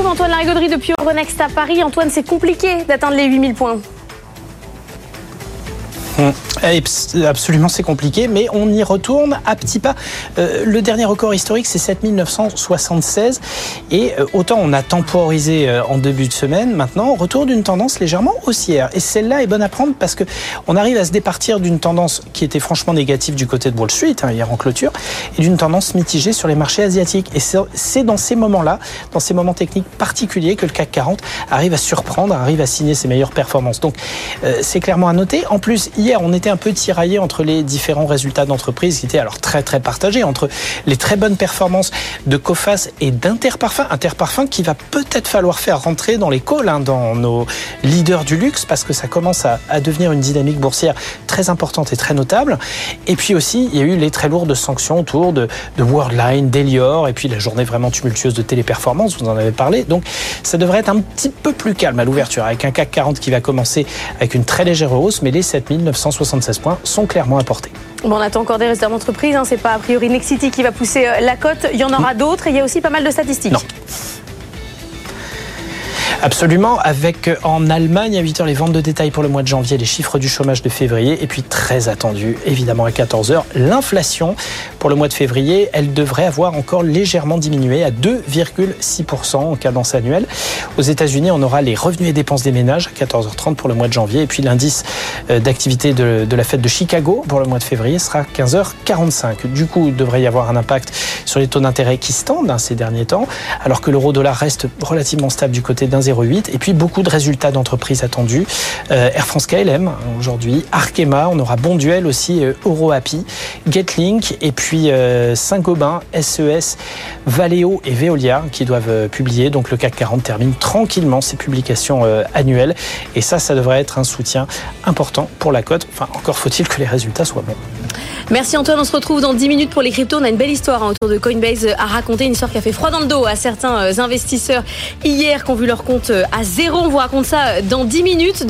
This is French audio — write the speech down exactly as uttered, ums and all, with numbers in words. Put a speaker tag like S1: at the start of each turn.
S1: Antoine Larigauderie depuis Euronext à Paris. Antoine, c'est compliqué d'atteindre les huit mille points.
S2: Absolument, c'est compliqué, mais on y retourne à petits pas. Euh, le dernier record historique, c'est sept mille neuf cent soixante-seize. Et euh, autant on a temporisé euh, en début de semaine, maintenant, on retourne d'une tendance légèrement haussière. Et celle-là est bonne à prendre parce qu'on arrive à se départir d'une tendance qui était franchement négative du côté de Wall Street, hein, hier en clôture, et d'une tendance mitigée sur les marchés asiatiques. Et c'est dans ces moments-là, dans ces moments techniques particuliers, que le C A C quarante arrive à surprendre, arrive à signer ses meilleures performances. Donc, euh, c'est clairement à noter. En plus, hier, on était un peu tiraillé entre les différents résultats d'entreprises qui étaient alors très très partagés, entre les très bonnes performances de Coface et d'Interparfums. Interparfums qui va peut-être falloir faire rentrer dans les calls, hein, dans nos leaders du luxe, parce que ça commence à, à devenir une dynamique boursière très importante et très notable. Et puis aussi, il y a eu les très lourdes sanctions autour de, de Worldline, d'Elior, et puis la journée vraiment tumultueuse de Téléperformance, vous en avez parlé. Donc ça devrait être un petit peu plus calme à l'ouverture, avec un C A C quarante qui va commencer avec une très légère hausse, mais les sept mille neuf cent soixante-seize points sont clairement apportés.
S1: Bon, on attend encore des résultats d'entreprise, hein. C'est pas a priori Nexity qui va pousser la cote, il y en aura d'autres et il y a aussi pas mal de statistiques.
S2: Non. Absolument, avec en Allemagne à huit heures les ventes de détail pour le mois de janvier, les chiffres du chômage de février, et puis très attendu, évidemment à quatorze heures, l'inflation pour le mois de février, elle devrait avoir encore légèrement diminué à deux virgule six pour cent en cadence annuelle. Aux États-Unis, on aura les revenus et dépenses des ménages à quatorze heures trente pour le mois de janvier, et puis l'indice d'activité de, de la fête de Chicago pour le mois de février sera quinze heures quarante-cinq. Du coup, il devrait y avoir un impact sur les taux d'intérêt qui se tendent, hein, ces derniers temps, alors que l'euro-dollar reste relativement stable du côté d'un zéro virgule huit, et puis beaucoup de résultats d'entreprises attendus. Euh, Air France K L M aujourd'hui, Arkema, on aura Bonduelle aussi, euh, EuroHappy, Getlink, et puis euh, Saint-Gobain, S E S, Valeo et Veolia qui doivent euh, publier. Donc le C A C quarante termine tranquillement ses publications euh, annuelles, et ça, ça devrait être un soutien important pour la cote. Enfin, encore faut-il que les résultats soient bons.
S1: Merci Antoine, on se retrouve dans dix minutes pour les cryptos. On a une belle histoire, hein, autour de Coinbase à raconter, une histoire qui a fait froid dans le dos à certains investisseurs hier qui ont vu leur compte à zéro. On vous raconte ça dans dix minutes.